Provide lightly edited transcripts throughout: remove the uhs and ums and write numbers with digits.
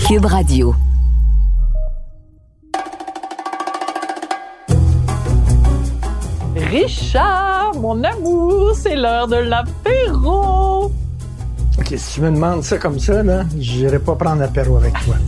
Cube Radio. Richard, mon amour, c'est l'heure de l'apéro. OK, si tu me demandes ça comme ça, là, j'irai pas prendre l'apéro avec toi.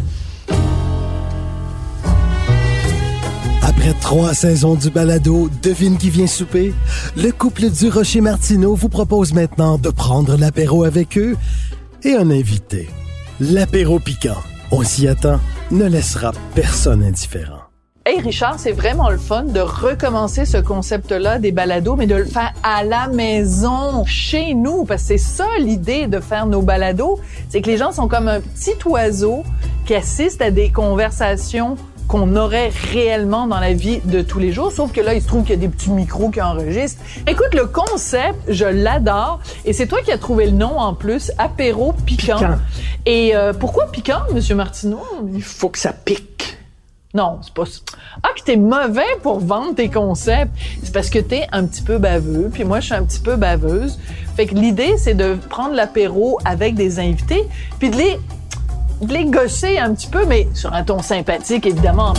Après 3 saisons du balado Devine qui vient souper, le couple du Rocher-Martineau vous propose maintenant de prendre l'apéro avec eux et un invité. L'apéro piquant, on s'y attend, ne laissera personne indifférent. Hey Richard, c'est vraiment le fun de recommencer ce concept-là des balados, mais de le faire à la maison, chez nous, parce que c'est ça l'idée de faire nos balados, c'est que les gens sont comme un petit oiseau qui assiste à des conversations qu'on aurait réellement dans la vie de tous les jours, sauf que là, il se trouve qu'il y a des petits micros qui enregistrent. Écoute, le concept, je l'adore, et c'est toi qui as trouvé le nom en plus, apéro piquant. Et pourquoi piquant, Monsieur Martineau? Il faut que ça pique. Non, c'est pas ça. Ah, que t'es mauvais pour vendre tes concepts. C'est parce que t'es un petit peu baveux, puis moi, je suis un petit peu baveuse. Fait que l'idée, c'est de prendre l'apéro avec des invités, puis de les gosser un petit peu, mais sur un ton sympathique, évidemment.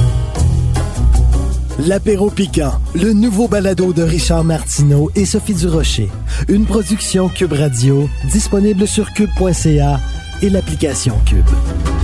L'apéro piquant, le nouveau balado de Richard Martineau et Sophie Durocher. Une production Cube Radio, disponible sur cube.ca et l'application Cube.